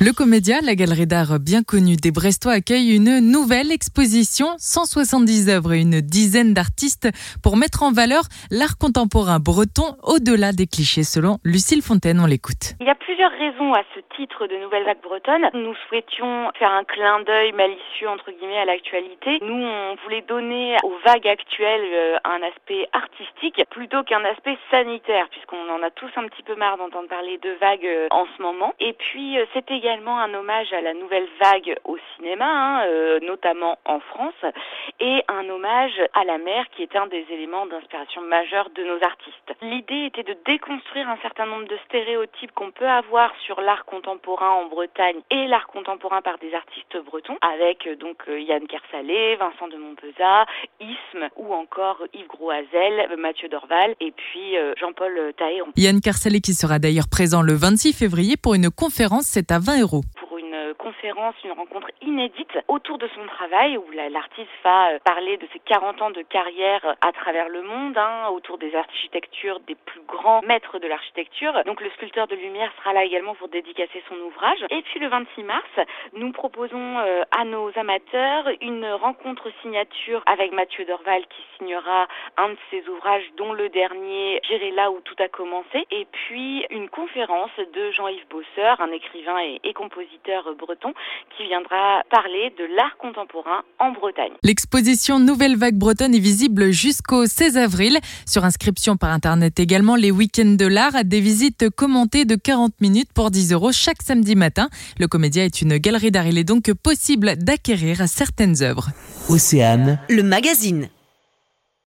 Le Comédia, la galerie d'art bien connue des Brestois, accueille une nouvelle exposition, 170 œuvres et une dizaine d'artistes pour mettre en valeur l'art contemporain breton au-delà des clichés, selon Lucille Fontaine. On l'écoute. Il y a plusieurs raisons à ce titre de Nouvelle Vague Bretonne. Nous souhaitions faire un clin d'œil malicieux entre guillemets à l'actualité. Nous, on voulait donner aux vagues actuelles un aspect artistique plutôt qu'un aspect sanitaire, puisqu'on en a tous un petit peu marre d'entendre parler de vagues en ce moment. Et puis, c'est également un hommage à la nouvelle vague au cinéma, notamment en France, et un hommage à la mer qui est un des éléments d'inspiration majeurs de nos artistes. L'idée était de déconstruire un certain nombre de stéréotypes qu'on peut avoir sur l'art contemporain en Bretagne et l'art contemporain par des artistes bretons, avec Yann Kersalé, Vincent de Montpezat, Isme ou encore Yves Groazel, Mathieu Dorval et puis Jean-Paul Taé. Yann Kersalé qui sera d'ailleurs présent le 26 février pour une conférence, c'est à 20 €. Conférence, une rencontre inédite autour de son travail où l'artiste va parler de ses 40 ans de carrière à travers le monde, autour des architectures des plus grands maîtres de l'architecture. Donc le sculpteur de lumière sera là également pour dédicacer son ouvrage. Et puis le 26 mars, nous proposons à nos amateurs une rencontre signature avec Mathieu Dorval qui signera un de ses ouvrages dont le dernier J'irai là où tout a commencé. Et puis une conférence de Jean-Yves Bosseur, un écrivain et compositeur breton qui viendra parler de l'art contemporain en Bretagne. L'exposition Nouvelle Vague Bretonne est visible jusqu'au 16 avril. Sur inscription par internet également, les week-ends de l'art, des visites commentées de 40 minutes pour 10 € chaque samedi matin. Le Comédia est une galerie d'art. Il est donc possible d'acquérir certaines œuvres. Océane, le magazine.